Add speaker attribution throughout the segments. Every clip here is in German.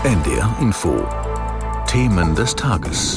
Speaker 1: NDR Info. Themen des Tages.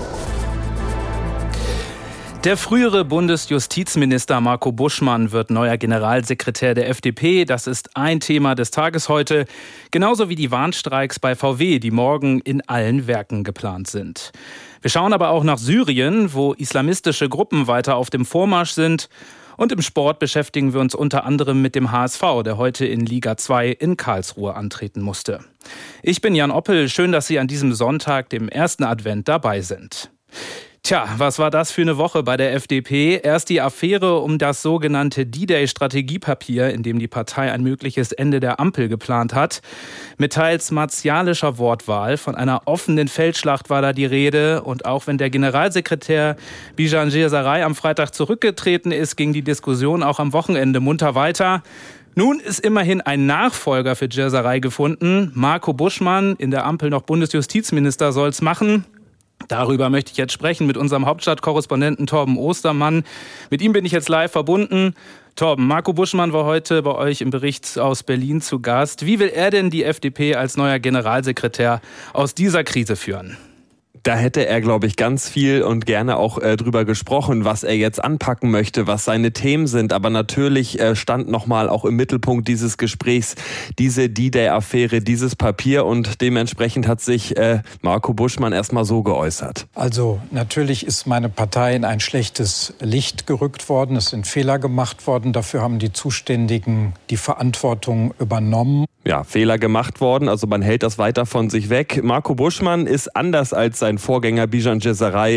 Speaker 2: Der frühere Bundesjustizminister Marco Buschmann wird neuer Generalsekretär der FDP. Das ist ein Thema des Tages heute. Genauso wie die Warnstreiks bei VW, die morgen in allen Werken geplant sind. Wir schauen aber auch nach Syrien, wo islamistische Gruppen weiter auf dem Vormarsch sind. Und im Sport beschäftigen wir uns unter anderem mit dem HSV, der heute in Liga 2 in Karlsruhe antreten musste. Ich bin Jan Oppel. Schön, dass Sie an diesem Sonntag, dem ersten Advent, dabei sind. Tja, was war das für eine Woche bei der FDP? Erst die Affäre um das sogenannte D-Day-Strategiepapier, in dem die Partei ein mögliches Ende der Ampel geplant hat. Mit teils martialischer Wortwahl, von einer offenen Feldschlacht war da die Rede. Und auch wenn der Generalsekretär Bijan Girsaray am Freitag zurückgetreten ist, ging die Diskussion auch am Wochenende munter weiter. Nun ist immerhin ein Nachfolger für Girsaray gefunden. Marco Buschmann, in der Ampel noch Bundesjustizminister, soll's machen. Darüber möchte ich jetzt sprechen mit unserem Hauptstadtkorrespondenten Torben Ostermann. Mit ihm bin ich jetzt live verbunden. Torben, Marco Buschmann war heute bei euch im Bericht aus Berlin zu Gast. Wie will er denn die FDP als neuer Generalsekretär aus dieser Krise führen?
Speaker 3: Da hätte er, glaube ich, ganz viel und gerne auch drüber gesprochen, was er jetzt anpacken möchte, was seine Themen sind. Aber natürlich stand nochmal auch im Mittelpunkt dieses Gesprächs diese D-Day-Affäre, dieses Papier. Und dementsprechend hat sich Marco Buschmann erstmal so geäußert.
Speaker 4: Also natürlich ist meine Partei in ein schlechtes Licht gerückt worden. Es sind Fehler gemacht worden. Dafür haben die Zuständigen die Verantwortung übernommen.
Speaker 3: Ja, Fehler gemacht worden, also man hält das weiter von sich weg. Marco Buschmann ist anders als sein Vorgänger Bijan Girsaray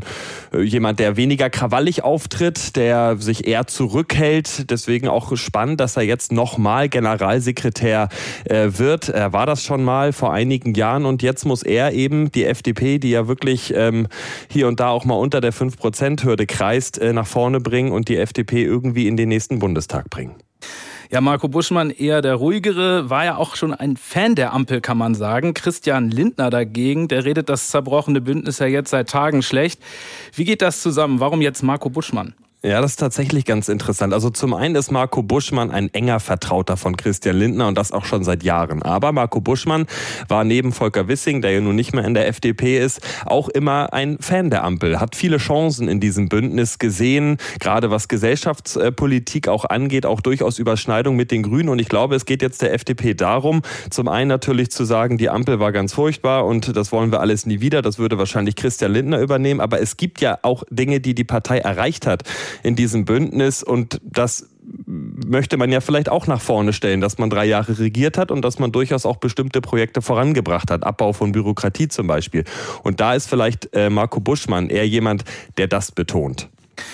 Speaker 3: jemand, der weniger krawallig auftritt, der sich eher zurückhält. Deswegen auch spannend, dass er jetzt nochmal Generalsekretär wird. Er war das schon mal vor einigen Jahren und jetzt muss er eben die FDP, die ja wirklich hier und da auch mal unter der 5%-Hürde kreist, nach vorne bringen und die FDP irgendwie in den nächsten Bundestag bringen.
Speaker 2: Ja, Marco Buschmann eher der ruhigere, war ja auch schon ein Fan der Ampel, kann man sagen. Christian Lindner dagegen, der redet das zerbrochene Bündnis ja jetzt seit Tagen schlecht. Wie geht das zusammen? Warum jetzt Marco Buschmann?
Speaker 3: Ja, das ist tatsächlich ganz interessant. Also zum einen ist Marco Buschmann ein enger Vertrauter von Christian Lindner und das auch schon seit Jahren. Aber Marco Buschmann war neben Volker Wissing, der ja nun nicht mehr in der FDP ist, auch immer ein Fan der Ampel, hat viele Chancen in diesem Bündnis gesehen, gerade was Gesellschaftspolitik auch angeht, auch durchaus Überschneidung mit den Grünen. Und ich glaube, es geht jetzt der FDP darum, zum einen natürlich zu sagen, die Ampel war ganz furchtbar und das wollen wir alles nie wieder. Das würde wahrscheinlich Christian Lindner übernehmen. Aber es gibt ja auch Dinge, die die Partei erreicht hat in diesem Bündnis und das möchte man ja vielleicht auch nach vorne stellen, dass man 3 Jahre regiert hat und dass man durchaus auch bestimmte Projekte vorangebracht hat, Abbau von Bürokratie zum Beispiel. Und da ist vielleicht Marco Buschmann eher jemand, der das betont.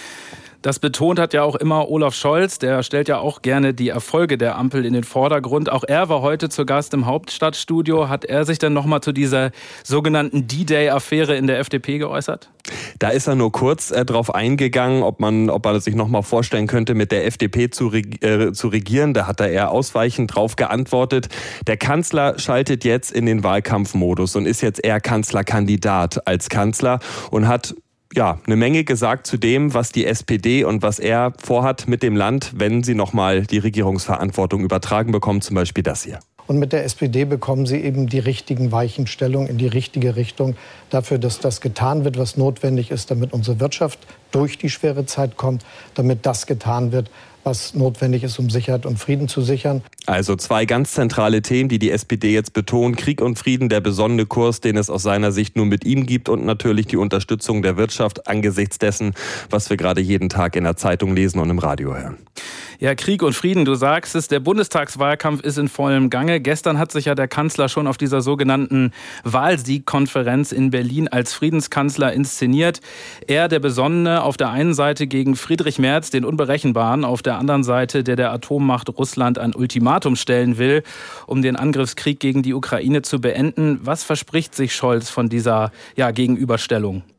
Speaker 2: Das betont hat ja auch immer Olaf Scholz, der stellt ja auch gerne die Erfolge der Ampel in den Vordergrund. Auch er war heute zu Gast im Hauptstadtstudio. Hat er sich dann nochmal zu dieser sogenannten D-Day-Affäre in der FDP geäußert?
Speaker 3: Da ist er nur kurz drauf eingegangen, ob man sich nochmal vorstellen könnte, mit der FDP zu regieren. Da hat er eher ausweichend drauf geantwortet. Der Kanzler schaltet jetzt in den Wahlkampfmodus und ist jetzt eher Kanzlerkandidat als Kanzler und hat eine Menge gesagt zu dem, was die SPD und was er vorhat mit dem Land, wenn sie nochmal die Regierungsverantwortung übertragen bekommen, zum Beispiel das hier.
Speaker 5: Und mit der SPD bekommen sie eben die richtigen Weichenstellungen in die richtige Richtung dafür, dass das getan wird, was notwendig ist, damit unsere Wirtschaft durch die schwere Zeit kommt, damit das getan wird, was notwendig ist, um Sicherheit und Frieden zu sichern.
Speaker 3: Also 2 ganz zentrale Themen, die die SPD jetzt betont. Krieg und Frieden, der besonnene Kurs, den es aus seiner Sicht nur mit ihm gibt und natürlich die Unterstützung der Wirtschaft angesichts dessen, was wir gerade jeden Tag in der Zeitung lesen und im Radio hören.
Speaker 2: Ja, Krieg und Frieden, du sagst es, der Bundestagswahlkampf ist in vollem Gange. Gestern hat sich ja der Kanzler schon auf dieser sogenannten Wahlsiegkonferenz in Berlin als Friedenskanzler inszeniert. Er, der Besonnene, auf der einen Seite gegen Friedrich Merz, den Unberechenbaren, auf der anderen Seite, der Atommacht Russland ein Ultimatum stellen will, um den Angriffskrieg gegen die Ukraine zu beenden. Was verspricht sich Scholz von dieser Gegenüberstellung?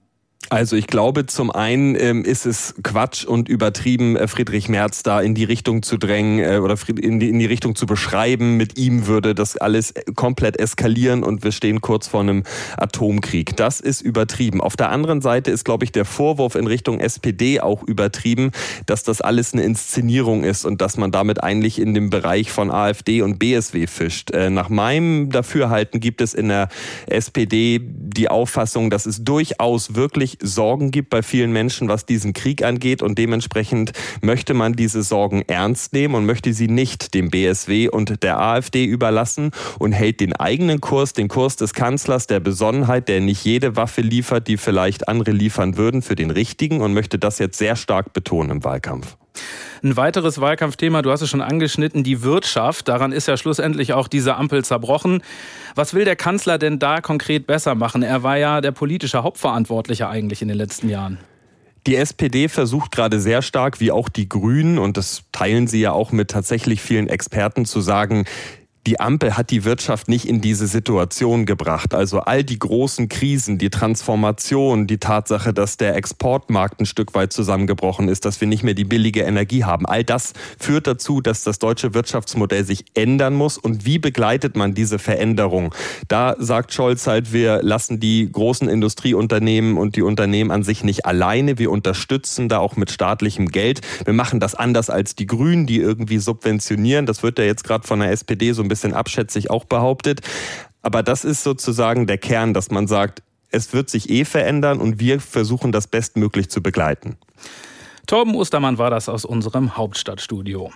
Speaker 3: Also ich glaube, zum einen ist es Quatsch und übertrieben, Friedrich Merz da in die Richtung zu drängen oder in die Richtung zu beschreiben. Mit ihm würde das alles komplett eskalieren und wir stehen kurz vor einem Atomkrieg. Das ist übertrieben. Auf der anderen Seite ist, glaube ich, der Vorwurf in Richtung SPD auch übertrieben, dass das alles eine Inszenierung ist und dass man damit eigentlich in dem Bereich von AfD und BSW fischt. Nach meinem Dafürhalten gibt es in der SPD die Auffassung, dass es durchaus wirklich Sorgen gibt bei vielen Menschen, was diesen Krieg angeht und dementsprechend möchte man diese Sorgen ernst nehmen und möchte sie nicht dem BSW und der AfD überlassen und hält den eigenen Kurs, den Kurs des Kanzlers, der Besonnenheit, der nicht jede Waffe liefert, die vielleicht andere liefern würden, für den richtigen und möchte das jetzt sehr stark betonen im Wahlkampf.
Speaker 2: Ein weiteres Wahlkampfthema, du hast es schon angeschnitten, die Wirtschaft. Daran ist ja schlussendlich auch diese Ampel zerbrochen. Was will der Kanzler denn da konkret besser machen? Er war ja der politische Hauptverantwortliche eigentlich in den letzten Jahren.
Speaker 3: Die SPD versucht gerade sehr stark, wie auch die Grünen, und das teilen sie ja auch mit tatsächlich vielen Experten, zu sagen, die Ampel hat die Wirtschaft nicht in diese Situation gebracht. Also all die großen Krisen, die Transformation, die Tatsache, dass der Exportmarkt ein Stück weit zusammengebrochen ist, dass wir nicht mehr die billige Energie haben. All das führt dazu, dass das deutsche Wirtschaftsmodell sich ändern muss. Und wie begleitet man diese Veränderung? Da sagt Scholz halt, wir lassen die großen Industrieunternehmen und die Unternehmen an sich nicht alleine. Wir unterstützen da auch mit staatlichem Geld. Wir machen das anders als die Grünen, die irgendwie subventionieren. Das wird ja jetzt gerade von der SPD so ein bisschen abschätzig auch behauptet. Aber das ist sozusagen der Kern, dass man sagt, es wird sich verändern und wir versuchen das bestmöglich zu begleiten.
Speaker 2: Torben Ostermann war das aus unserem Hauptstadtstudio.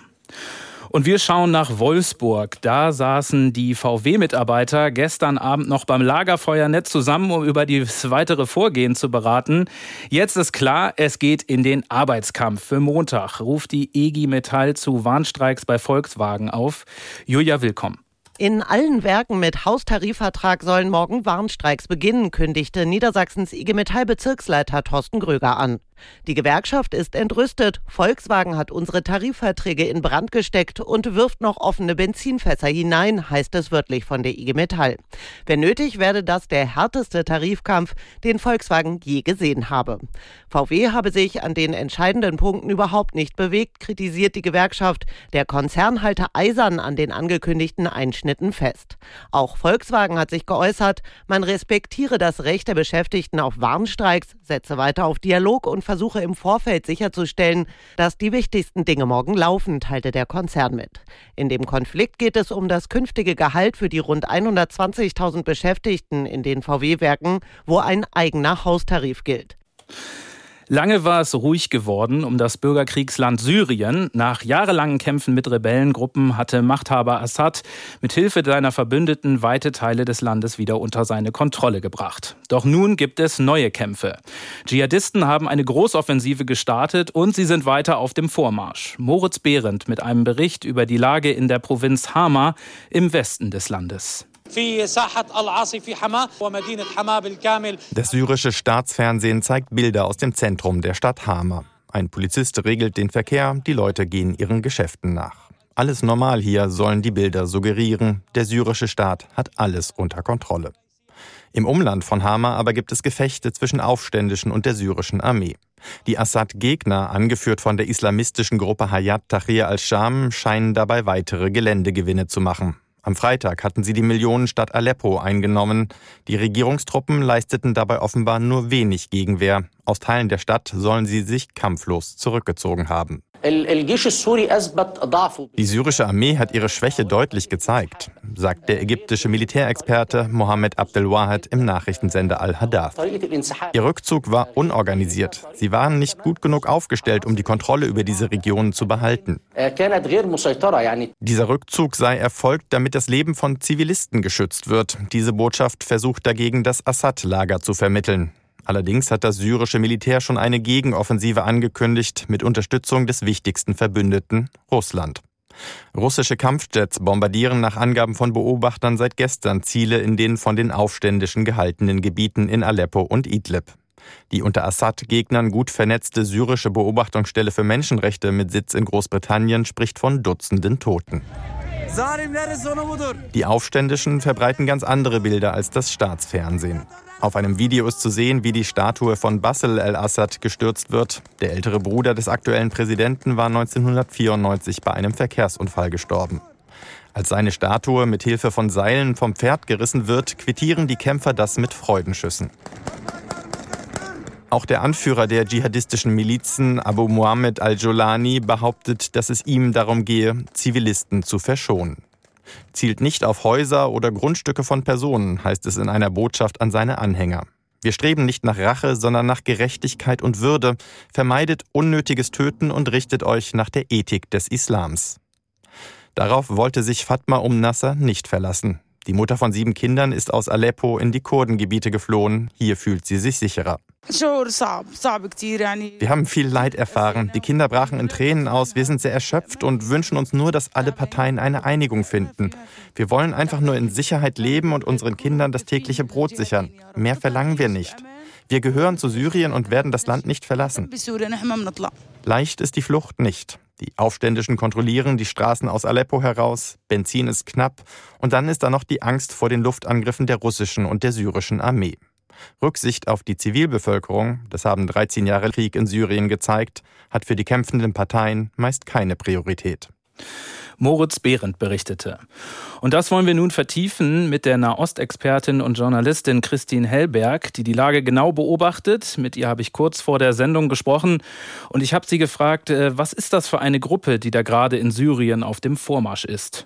Speaker 2: Und wir schauen nach Wolfsburg. Da saßen die VW-Mitarbeiter gestern Abend noch beim Lagerfeuer nett zusammen, um über das weitere Vorgehen zu beraten. Jetzt ist klar, es geht in den Arbeitskampf. Für Montag ruft die IG Metall zu Warnstreiks bei Volkswagen auf. Julia, willkommen.
Speaker 6: In allen Werken mit Haustarifvertrag sollen morgen Warnstreiks beginnen, kündigte Niedersachsens IG Metall-Bezirksleiter Thorsten Gröger an. Die Gewerkschaft ist entrüstet. Volkswagen hat unsere Tarifverträge in Brand gesteckt und wirft noch offene Benzinfässer hinein, heißt es wörtlich von der IG Metall. Wenn nötig, werde das der härteste Tarifkampf, den Volkswagen je gesehen habe. VW habe sich an den entscheidenden Punkten überhaupt nicht bewegt, kritisiert die Gewerkschaft. Der Konzern halte eisern an den angekündigten Einschnitten fest. Auch Volkswagen hat sich geäußert, man respektiere das Recht der Beschäftigten auf Warnstreiks, setze weiter auf Dialog und versuche im Vorfeld sicherzustellen, dass die wichtigsten Dinge morgen laufen, teilte der Konzern mit. In dem Konflikt geht es um das künftige Gehalt für die rund 120.000 Beschäftigten in den VW-Werken, wo ein eigener Haustarif gilt.
Speaker 2: Lange war es ruhig geworden um das Bürgerkriegsland Syrien. Nach jahrelangen Kämpfen mit Rebellengruppen hatte Machthaber Assad mit Hilfe seiner Verbündeten weite Teile des Landes wieder unter seine Kontrolle gebracht. Doch nun gibt es neue Kämpfe. Dschihadisten haben eine Großoffensive gestartet und sie sind weiter auf dem Vormarsch. Moritz Behrendt mit einem Bericht über die Lage in der Provinz Hama im Westen des Landes.
Speaker 7: Das syrische Staatsfernsehen zeigt Bilder aus dem Zentrum der Stadt Hama. Ein Polizist regelt den Verkehr, die Leute gehen ihren Geschäften nach. Alles normal hier, sollen die Bilder suggerieren. Der syrische Staat hat alles unter Kontrolle. Im Umland von Hama aber gibt es Gefechte zwischen Aufständischen und der syrischen Armee. Die Assad-Gegner, angeführt von der islamistischen Gruppe Hayat Tahrir al-Sham, scheinen dabei weitere Geländegewinne zu machen. Am Freitag hatten sie die Millionenstadt Aleppo eingenommen. Die Regierungstruppen leisteten dabei offenbar nur wenig Gegenwehr. Aus Teilen der Stadt sollen sie sich kampflos zurückgezogen haben. Die syrische Armee hat ihre Schwäche deutlich gezeigt, sagt der ägyptische Militärexperte Mohammed Abdelwahid im Nachrichtensender Al-Hadath. Ihr Rückzug war unorganisiert. Sie waren nicht gut genug aufgestellt, um die Kontrolle über diese Regionen zu behalten. Dieser Rückzug sei erfolgt, damit das Leben von Zivilisten geschützt wird. Diese Botschaft versucht dagegen das Assad-Lager zu vermitteln. Allerdings hat das syrische Militär schon eine Gegenoffensive angekündigt mit Unterstützung des wichtigsten Verbündeten, Russland. Russische Kampfjets bombardieren nach Angaben von Beobachtern seit gestern Ziele in den von den Aufständischen gehaltenen Gebieten in Aleppo und Idlib. Die unter Assad-Gegnern gut vernetzte syrische Beobachtungsstelle für Menschenrechte mit Sitz in Großbritannien spricht von Dutzenden Toten. Die Aufständischen verbreiten ganz andere Bilder als das Staatsfernsehen. Auf einem Video ist zu sehen, wie die Statue von Bashar al-Assad gestürzt wird. Der ältere Bruder des aktuellen Präsidenten war 1994 bei einem Verkehrsunfall gestorben. Als seine Statue mit Hilfe von Seilen vom Pferd gerissen wird, quittieren die Kämpfer das mit Freudenschüssen. Auch der Anführer der dschihadistischen Milizen, Abu Muhammad al-Jolani, behauptet, dass es ihm darum gehe, Zivilisten zu verschonen. Zielt nicht auf Häuser oder Grundstücke von Personen, heißt es in einer Botschaft an seine Anhänger. Wir streben nicht nach Rache, sondern nach Gerechtigkeit und Würde, vermeidet unnötiges Töten und richtet euch nach der Ethik des Islams. Darauf wollte sich Fatma Nasser nicht verlassen. Die Mutter von 7 Kindern ist aus Aleppo in die Kurdengebiete geflohen. Hier fühlt sie sich sicherer. Wir haben viel Leid erfahren. Die Kinder brachen in Tränen aus. Wir sind sehr erschöpft und wünschen uns nur, dass alle Parteien eine Einigung finden. Wir wollen einfach nur in Sicherheit leben und unseren Kindern das tägliche Brot sichern. Mehr verlangen wir nicht. Wir gehören zu Syrien und werden das Land nicht verlassen. Leicht ist die Flucht nicht. Die Aufständischen kontrollieren die Straßen aus Aleppo heraus, Benzin ist knapp und dann ist da noch die Angst vor den Luftangriffen der russischen und der syrischen Armee. Rücksicht auf die Zivilbevölkerung, das haben 13 Jahre Krieg in Syrien gezeigt, hat für die kämpfenden Parteien meist keine Priorität.
Speaker 2: Moritz Behrendt berichtete. Und das wollen wir nun vertiefen mit der Nahostexpertin und Journalistin Christine Hellberg, die die Lage genau beobachtet. Mit ihr habe ich kurz vor der Sendung gesprochen und ich habe sie gefragt, was ist das für eine Gruppe, die da gerade in Syrien auf dem Vormarsch ist?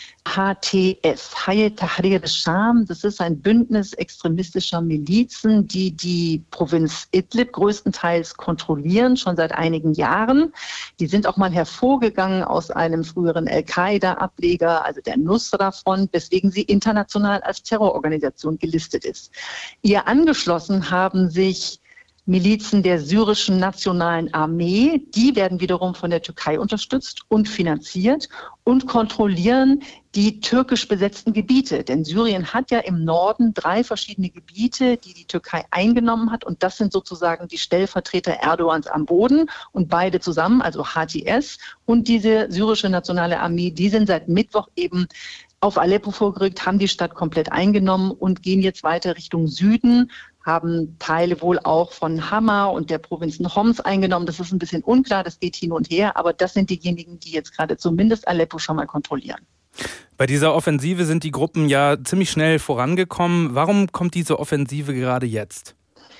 Speaker 8: HTS, Hayat Tahrir al-Sham, das ist ein Bündnis extremistischer Milizen, die die Provinz Idlib größtenteils kontrollieren, schon seit einigen Jahren. Die sind auch mal hervorgegangen aus einem früheren Al-Qaida-Ableger, also der Nusra-Front, weswegen sie international als Terrororganisation gelistet ist. Ihr angeschlossen haben sich Milizen der syrischen Nationalen Armee, die werden wiederum von der Türkei unterstützt und finanziert und kontrollieren die türkisch besetzten Gebiete. Denn Syrien hat ja im Norden 3 verschiedene Gebiete, die die Türkei eingenommen hat. Und das sind sozusagen die Stellvertreter Erdogans am Boden. Und beide zusammen, also HTS und diese syrische Nationale Armee, die sind seit Mittwoch eben auf Aleppo vorgerückt, haben die Stadt komplett eingenommen und gehen jetzt weiter Richtung Süden, haben Teile wohl auch von Hama und der Provinzen Homs eingenommen. Das ist ein bisschen unklar, das geht hin und her, aber das sind diejenigen, die jetzt gerade zumindest Aleppo schon mal kontrollieren.
Speaker 2: Bei dieser Offensive sind die Gruppen ja ziemlich schnell vorangekommen. Warum kommt diese Offensive gerade jetzt?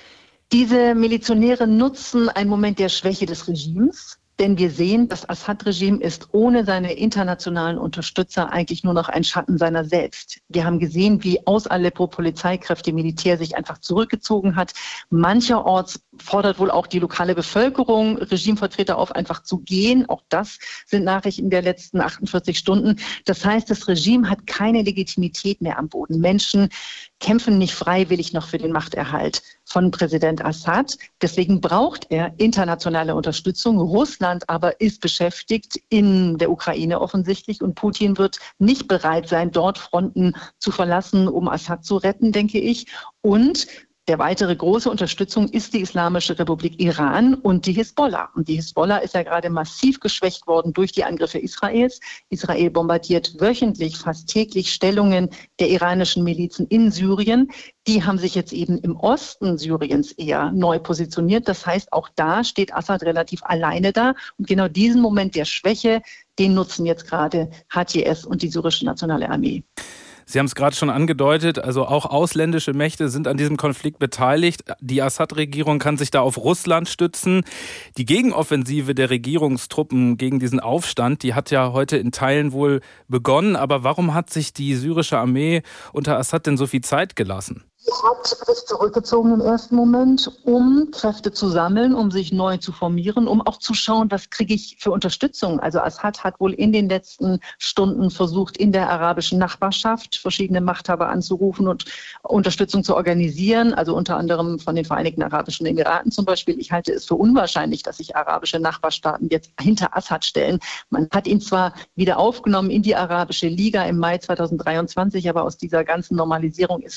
Speaker 8: Diese Milizionäre nutzen einen Moment der Schwäche des Regimes. Denn wir sehen, das Assad-Regime ist ohne seine internationalen Unterstützer eigentlich nur noch ein Schatten seiner selbst. Wir haben gesehen, wie aus Aleppo Polizeikräfte, Militär sich einfach zurückgezogen hat. Mancherorts fordert wohl auch die lokale Bevölkerung Regimevertreter auf, einfach zu gehen. Auch das sind Nachrichten der letzten 48 Stunden. Das heißt, das Regime hat keine Legitimität mehr am Boden. Menschen kämpfen nicht freiwillig noch für den Machterhalt von Präsident Assad. Deswegen braucht er internationale Unterstützung. Russland aber ist beschäftigt in der Ukraine offensichtlich und Putin wird nicht bereit sein, dort Fronten zu verlassen, um Assad zu retten, denke ich. Und der weitere große Unterstützung ist die Islamische Republik Iran und die Hisbollah. Und die Hisbollah ist ja gerade massiv geschwächt worden durch die Angriffe Israels. Israel bombardiert wöchentlich, fast täglich Stellungen der iranischen Milizen in Syrien. Die haben sich jetzt eben im Osten Syriens eher neu positioniert. Das heißt, auch da steht Assad relativ alleine da. Und genau diesen Moment der Schwäche, den nutzen jetzt gerade HTS und die syrische Nationale Armee.
Speaker 2: Sie haben es gerade schon angedeutet, also auch ausländische Mächte sind an diesem Konflikt beteiligt. Die Assad-Regierung kann sich da auf Russland stützen. Die Gegenoffensive der Regierungstruppen gegen diesen Aufstand, die hat ja heute in Teilen wohl begonnen. Aber warum hat sich die syrische Armee unter Assad denn so viel Zeit gelassen?
Speaker 8: Sie hat sich zurückgezogen im ersten Moment, um Kräfte zu sammeln, um sich neu zu formieren, um auch zu schauen, was kriege ich für Unterstützung. Also Assad hat wohl in den letzten Stunden versucht, in der arabischen Nachbarschaft verschiedene Machthaber anzurufen und Unterstützung zu organisieren, also unter anderem von den Vereinigten Arabischen Emiraten zum Beispiel. Ich halte es für unwahrscheinlich, dass sich arabische Nachbarstaaten jetzt hinter Assad stellen. Man hat ihn zwar wieder aufgenommen in die Arabische Liga im Mai 2023, aber aus dieser ganzen Normalisierung ist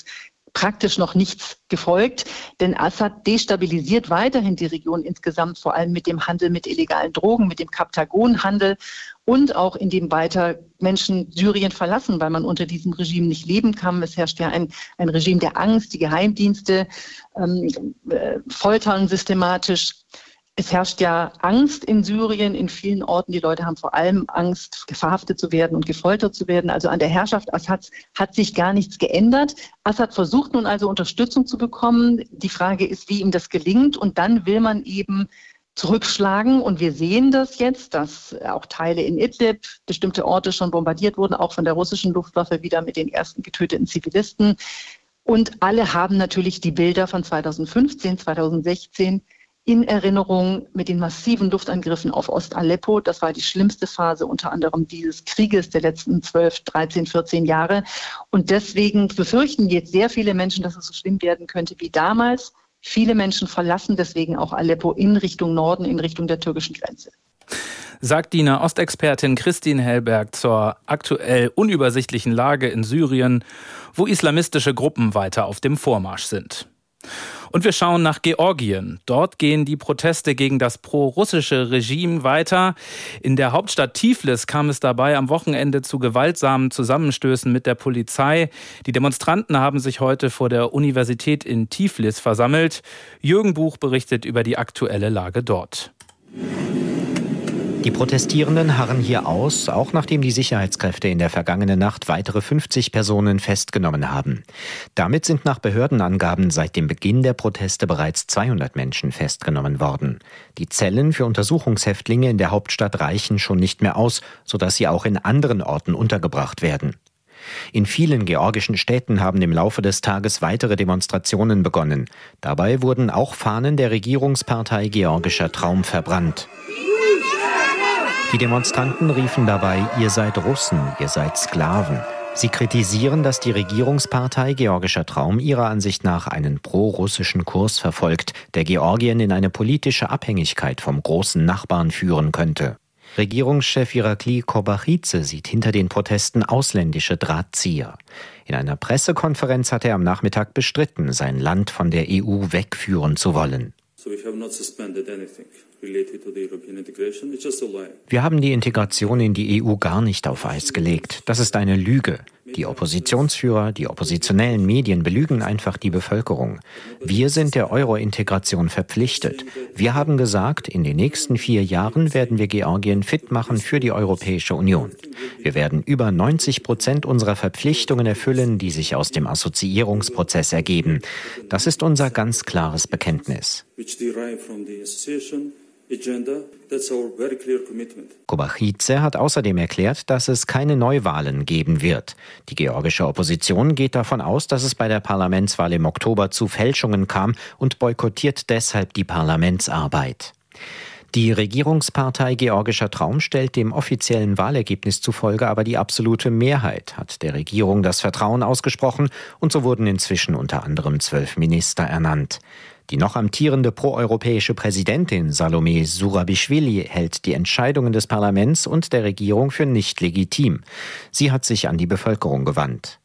Speaker 8: praktisch noch nichts gefolgt, denn Assad destabilisiert weiterhin die Region insgesamt, vor allem mit dem Handel mit illegalen Drogen, mit dem Kaptagonhandel und auch indem weiter Menschen Syrien verlassen, weil man unter diesem Regime nicht leben kann. Es herrscht ja ein Regime der Angst, die Geheimdienste foltern systematisch. Es herrscht ja Angst in Syrien, in vielen Orten. Die Leute haben vor allem Angst, verhaftet zu werden und gefoltert zu werden. Also an der Herrschaft Assads hat sich gar nichts geändert. Assad versucht nun also Unterstützung zu bekommen. Die Frage ist, wie ihm das gelingt. Und dann will man eben zurückschlagen. Und wir sehen das jetzt, dass auch Teile in Idlib, bestimmte Orte schon bombardiert wurden, auch von der russischen Luftwaffe wieder mit den ersten getöteten Zivilisten. Und alle haben natürlich die Bilder von 2015, 2016 in Erinnerung mit den massiven Luftangriffen auf Ost-Aleppo. Das war die schlimmste Phase unter anderem dieses Krieges der letzten 12, 13, 14 Jahre. Und deswegen befürchten jetzt sehr viele Menschen, dass es so schlimm werden könnte wie damals. Viele Menschen verlassen deswegen auch Aleppo in Richtung Norden, in Richtung der türkischen Grenze.
Speaker 2: Sagt die Nahostexpertin Christine Hellberg zur aktuell unübersichtlichen Lage in Syrien, wo islamistische Gruppen weiter auf dem Vormarsch sind. Und wir schauen nach Georgien. Dort gehen die Proteste gegen das pro-russische Regime weiter. In der Hauptstadt Tiflis kam es dabei am Wochenende zu gewaltsamen Zusammenstößen mit der Polizei. Die Demonstranten haben sich heute vor der Universität in Tiflis versammelt. Jürgen Buch berichtet über die aktuelle Lage dort.
Speaker 9: Die Protestierenden harren hier aus, auch nachdem die Sicherheitskräfte in der vergangenen Nacht weitere 50 Personen festgenommen haben. Damit sind nach Behördenangaben seit dem Beginn der Proteste bereits 200 Menschen festgenommen worden. Die Zellen für Untersuchungshäftlinge in der Hauptstadt reichen schon nicht mehr aus, sodass sie auch in anderen Orten untergebracht werden. In vielen georgischen Städten haben im Laufe des Tages weitere Demonstrationen begonnen. Dabei wurden auch Fahnen der Regierungspartei Georgischer Traum verbrannt. Die Demonstranten riefen dabei: Ihr seid Russen, ihr seid Sklaven. Sie kritisieren, dass die Regierungspartei Georgischer Traum ihrer Ansicht nach einen pro-russischen Kurs verfolgt, der Georgien in eine politische Abhängigkeit vom großen Nachbarn führen könnte. Regierungschef Irakli Kobakhidze sieht hinter den Protesten ausländische Drahtzieher. In einer Pressekonferenz hat er am Nachmittag bestritten, sein Land von der EU wegführen zu wollen. Wir haben die Integration in die EU gar nicht auf Eis gelegt. Das ist eine Lüge. Die Oppositionsführer, die oppositionellen Medien belügen einfach die Bevölkerung. Wir sind der Euro-Integration verpflichtet. Wir haben gesagt, in den nächsten 4 Jahren werden wir Georgien fit machen für die Europäische Union. Wir werden über 90% unserer Verpflichtungen erfüllen, die sich aus dem Assoziierungsprozess ergeben. Das ist unser ganz klares Bekenntnis. Kobakhidze hat außerdem erklärt, dass es keine Neuwahlen geben wird. Die georgische Opposition geht davon aus, dass es bei der Parlamentswahl im Oktober zu Fälschungen kam und boykottiert deshalb die Parlamentsarbeit. Die Regierungspartei Georgischer Traum stellt dem offiziellen Wahlergebnis zufolge aber die absolute Mehrheit, hat der Regierung das Vertrauen ausgesprochen, und so wurden inzwischen unter anderem 12 Minister ernannt. Die noch amtierende proeuropäische Präsidentin Salome Zurabišvili hält die Entscheidungen des Parlaments und der Regierung für nicht legitim. Sie hat sich an die Bevölkerung gewandt.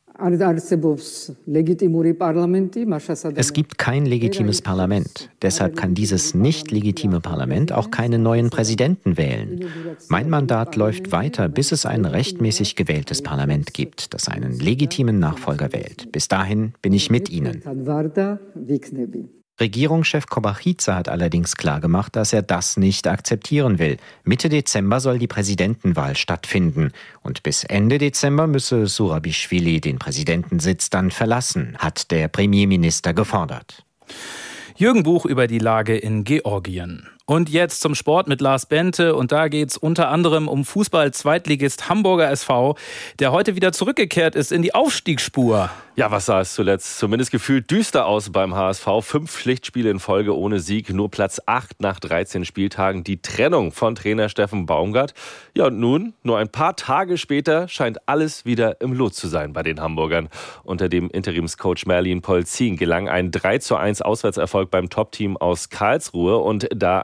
Speaker 9: Es gibt kein legitimes Parlament. Deshalb kann dieses nicht legitime Parlament auch keinen neuen Präsidenten wählen. Mein Mandat läuft weiter, bis es ein rechtmäßig gewähltes Parlament gibt, das einen legitimen Nachfolger wählt. Bis dahin bin ich mit Ihnen. Regierungschef Kobakhidze hat allerdings klargemacht, dass er das nicht akzeptieren will. Mitte Dezember soll die Präsidentenwahl stattfinden. Und bis Ende Dezember müsse Zurabišvili den Präsidentensitz dann verlassen, hat der Premierminister gefordert.
Speaker 2: Jürgen Buch über die Lage in Georgien. Und jetzt zum Sport mit Lars Bente. Und da geht es unter anderem um Fußball-Zweitligist Hamburger SV, der heute wieder zurückgekehrt ist in die Aufstiegsspur.
Speaker 10: Ja, was sah es zuletzt zumindest gefühlt düster aus beim HSV. 5 Pflichtspiele in Folge ohne Sieg, nur Platz 8 nach 13 Spieltagen. Die Trennung von Trainer Steffen Baumgart. Ja, und nun, nur ein paar Tage später, scheint alles wieder im Lot zu sein bei den Hamburgern. Unter dem Interimscoach Merlin Polzin gelang ein 3:1 Auswärtserfolg beim Top-Team aus Karlsruhe und da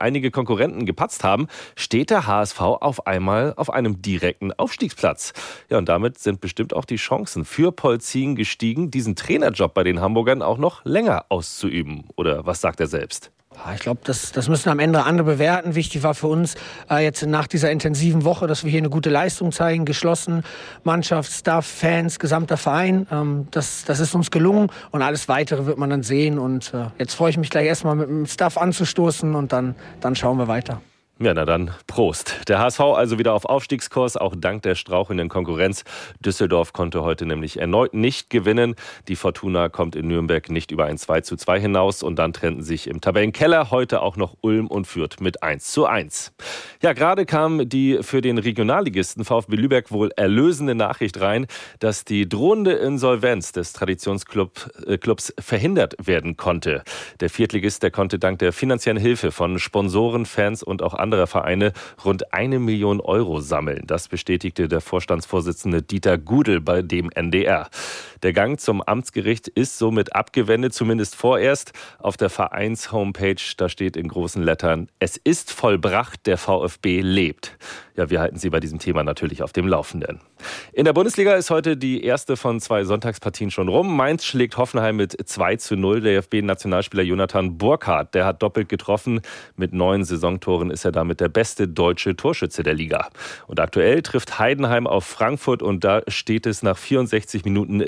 Speaker 10: einige Konkurrenten gepatzt haben, steht der HSV auf einmal auf einem direkten Aufstiegsplatz. Ja, und damit sind bestimmt auch die Chancen für Polzin gestiegen, diesen Trainerjob bei den Hamburgern auch noch länger auszuüben. Oder was sagt er selbst?
Speaker 11: Ich glaube, das müssen am Ende andere bewerten. Wichtig war für uns jetzt nach dieser intensiven Woche, dass wir hier eine gute Leistung zeigen, geschlossen, Mannschaft, Staff, Fans, gesamter Verein. Das ist uns gelungen und alles Weitere wird man dann sehen. Und jetzt freue ich mich gleich erstmal mit dem Staff anzustoßen und dann schauen wir weiter.
Speaker 10: Ja, na dann, Prost. Der HSV also wieder auf Aufstiegskurs, auch dank der strauchelnden Konkurrenz. Düsseldorf konnte heute nämlich erneut nicht gewinnen. Die Fortuna kommt in Nürnberg nicht über ein 2:2 hinaus und dann trennten sich im Tabellenkeller heute auch noch Ulm und Fürth mit 1:1. Ja, gerade kam die für den Regionalligisten VfB Lübeck wohl erlösende Nachricht rein, dass die drohende Insolvenz des Traditionsclubs verhindert werden konnte. Der Viertligist, der konnte dank der finanziellen Hilfe von Sponsoren, Fans und auch anderer Vereine rund 1 Million Euro sammeln. Das bestätigte der Vorstandsvorsitzende Dieter Gudel bei dem NDR. Der Gang zum Amtsgericht ist somit abgewendet, zumindest vorerst. Auf der Vereins-Homepage, da steht in großen Lettern: Es ist vollbracht, der VfB lebt. Ja, wir halten Sie bei diesem Thema natürlich auf dem Laufenden. In der Bundesliga ist heute die erste von 2 Sonntagspartien schon rum. Mainz schlägt Hoffenheim mit 2:0. Der DFB-Nationalspieler Jonathan Burkhardt, der hat doppelt getroffen. Mit 9 Saisontoren ist er damit der beste deutsche Torschütze der Liga. Und aktuell trifft Heidenheim auf Frankfurt und da steht es nach 64 Minuten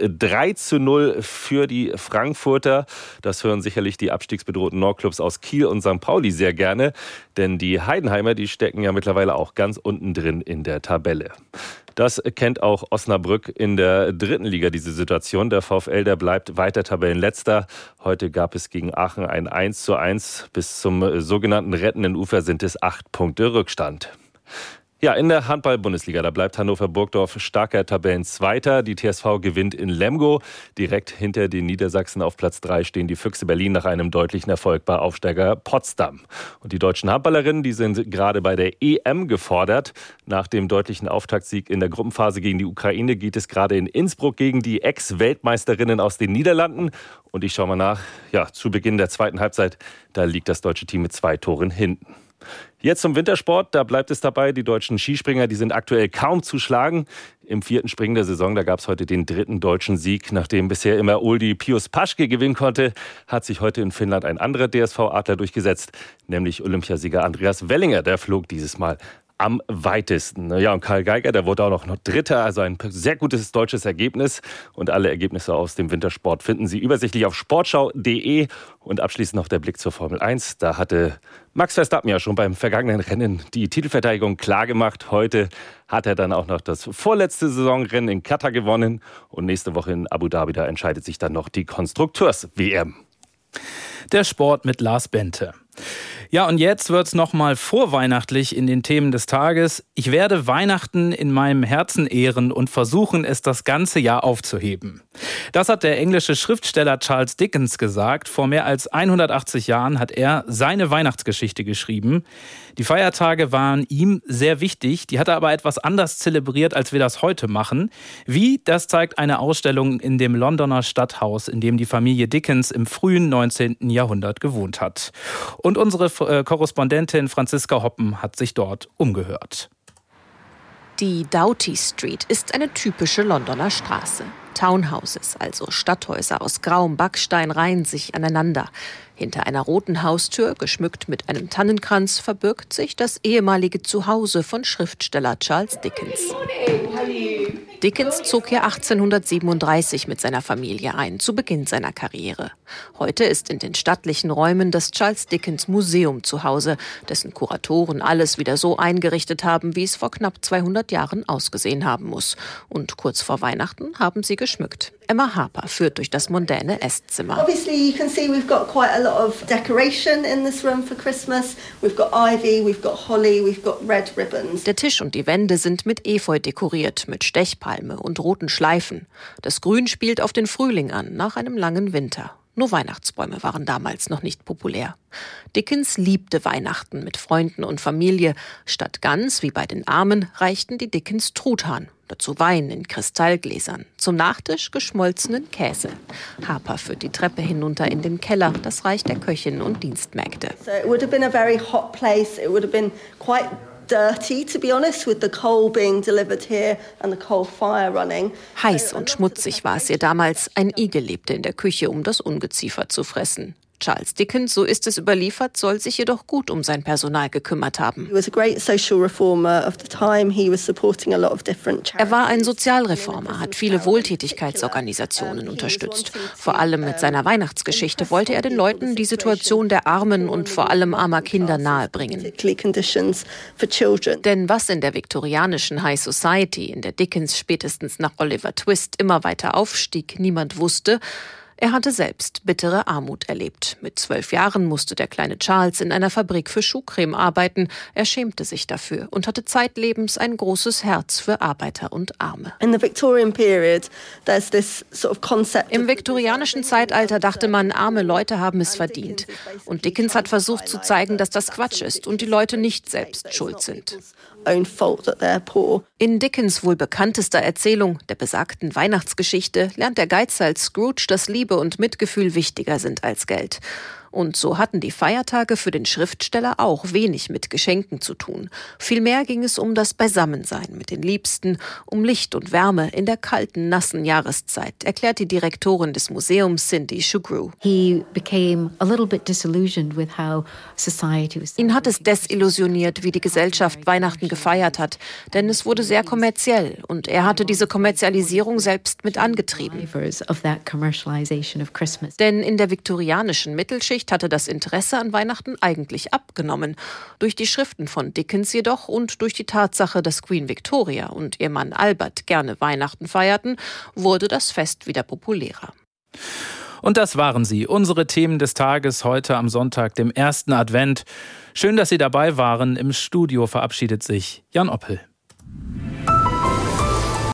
Speaker 10: 3:0 für die Frankfurter. Das hören sicherlich die abstiegsbedrohten Nordclubs aus Kiel und St. Pauli sehr gerne. Denn die Heidenheimer, die stecken ja mittlerweile auch ganz unten drin in der Tabelle. Das kennt auch Osnabrück in der 3. Liga, diese Situation. Der VfL, der bleibt weiter Tabellenletzter. Heute gab es gegen Aachen ein 1:1. Bis zum sogenannten rettenden Ufer sind es 8 Punkte Rückstand. Ja, in der Handball-Bundesliga, da bleibt Hannover-Burgdorf starker Tabellenzweiter. Die TSV gewinnt in Lemgo. Direkt hinter den Niedersachsen auf Platz 3 stehen die Füchse Berlin nach einem deutlichen Erfolg bei Aufsteiger Potsdam. Und die deutschen Handballerinnen, die sind gerade bei der EM gefordert. Nach dem deutlichen Auftaktsieg in der Gruppenphase gegen die Ukraine geht es gerade in Innsbruck gegen die Ex-Weltmeisterinnen aus den Niederlanden. Und ich schaue mal nach, ja, zu Beginn der zweiten Halbzeit, da liegt das deutsche Team mit 2 Toren hinten. Jetzt zum Wintersport, da bleibt es dabei, die deutschen Skispringer, die sind aktuell kaum zu schlagen. Im 4. Springen der Saison, da gab es heute den 3. deutschen Sieg. Nachdem bisher immer Oldie Pius Paschke gewinnen konnte, hat sich heute in Finnland ein anderer DSV-Adler durchgesetzt, nämlich Olympiasieger Andreas Wellinger. Der flog dieses Mal am weitesten. Ja, und Karl Geiger, der wurde auch noch Dritter, also ein sehr gutes deutsches Ergebnis. Und alle Ergebnisse aus dem Wintersport finden Sie übersichtlich auf sportschau.de. Und abschließend noch der Blick zur Formel 1. Da hatte Max Verstappen ja schon beim vergangenen Rennen die Titelverteidigung klargemacht. Heute hat er dann auch noch das vorletzte Saisonrennen in Katar gewonnen. Und nächste Woche in Abu Dhabi, da entscheidet sich dann noch die Konstrukteurs-WM.
Speaker 2: Der Sport mit Lars Bente. Ja, und jetzt wird's nochmal vorweihnachtlich in den Themen des Tages. Ich werde Weihnachten in meinem Herzen ehren und versuchen, es das ganze Jahr aufzuheben. Das hat der englische Schriftsteller Charles Dickens gesagt. Vor mehr als 180 Jahren hat er seine Weihnachtsgeschichte geschrieben. Die Feiertage waren ihm sehr wichtig, die hat er aber etwas anders zelebriert, als wir das heute machen. Wie, das zeigt eine Ausstellung in dem Londoner Stadthaus, in dem die Familie Dickens im frühen 19. Jahrhundert gewohnt hat. Und unsere Korrespondentin Franziska Hoppen hat sich dort umgehört.
Speaker 12: Die Doughty Street ist eine typische Londoner Straße. Townhouses, also Stadthäuser aus grauem Backstein, reihen sich aneinander. Hinter einer roten Haustür, geschmückt mit einem Tannenkranz, verbirgt sich das ehemalige Zuhause von Schriftsteller Charles Dickens. Dickens zog hier 1837 mit seiner Familie ein, zu Beginn seiner Karriere. Heute ist in den stattlichen Räumen das Charles Dickens Museum zu Hause, dessen Kuratoren alles wieder so eingerichtet haben, wie es vor knapp 200 Jahren ausgesehen haben muss. Und kurz vor Weihnachten haben sie geschmückt. Emma Harper führt durch das mondäne Esszimmer.
Speaker 13: Obviously you can see we've got quite a lot of decoration in this room for Christmas. We've got ivy, we've got holly, we've got red ribbons.
Speaker 12: Der Tisch und die Wände sind mit Efeu dekoriert, mit Stechpalme und roten Schleifen. Das Grün spielt auf den Frühling an, nach einem langen Winter. Nur Weihnachtsbäume waren damals noch nicht populär. Dickens liebte Weihnachten mit Freunden und Familie. Statt Gans, wie bei den Armen, reichten die Dickens Truthahn. Dazu Wein in Kristallgläsern. Zum Nachtisch geschmolzenen Käse. Harper führt die Treppe hinunter in den Keller, das Reich der Köchin und Dienstmägde.
Speaker 13: So it would have been a very hot place. It would have been quite dirty, to be honest, with the coal being delivered here and the coal fire running.
Speaker 12: Heiß und schmutzig war es ihr damals. Ein Igel lebte in der Küche, um das Ungeziefer zu fressen. Charles Dickens, so ist es überliefert, soll sich jedoch gut um sein Personal gekümmert haben. Er war ein Sozialreformer, hat viele Wohltätigkeitsorganisationen unterstützt. Vor allem mit seiner Weihnachtsgeschichte wollte er den Leuten die Situation der Armen und vor allem armer Kinder nahebringen. Denn was in der viktorianischen High Society, in der Dickens spätestens nach Oliver Twist immer weiter aufstieg, niemand wusste. Er hatte selbst bittere Armut erlebt. Mit 12 Jahren musste der kleine Charles in einer Fabrik für Schuhcreme arbeiten. Er schämte sich dafür und hatte zeitlebens ein großes Herz für Arbeiter und Arme. Im viktorianischen Zeitalter dachte man, arme Leute haben es verdient. Und Dickens hat versucht zu zeigen, dass das Quatsch ist und die Leute nicht selbst schuld sind. In Dickens wohl bekanntester Erzählung, der besagten Weihnachtsgeschichte, lernt der Geizhals Scrooge, dass Liebe und Mitgefühl wichtiger sind als Geld. Und so hatten die Feiertage für den Schriftsteller auch wenig mit Geschenken zu tun. Vielmehr ging es um das Beisammensein mit den Liebsten, um Licht und Wärme in der kalten, nassen Jahreszeit, erklärt die Direktorin des Museums Cindy Shugru. Ihn hat es desillusioniert, wie die Gesellschaft Weihnachten gefeiert hat, denn es wurde sehr kommerziell und er hatte diese Kommerzialisierung selbst mit angetrieben. Denn in der viktorianischen Mittelschicht hatte das Interesse an Weihnachten eigentlich abgenommen. Durch die Schriften von Dickens jedoch und durch die Tatsache, dass Queen Victoria und ihr Mann Albert gerne Weihnachten feierten, wurde das Fest wieder populärer.
Speaker 2: Und das waren sie, unsere Themen des Tages heute am Sonntag, dem ersten Advent. Schön, dass Sie dabei waren. Im Studio verabschiedet sich Jan Oppel.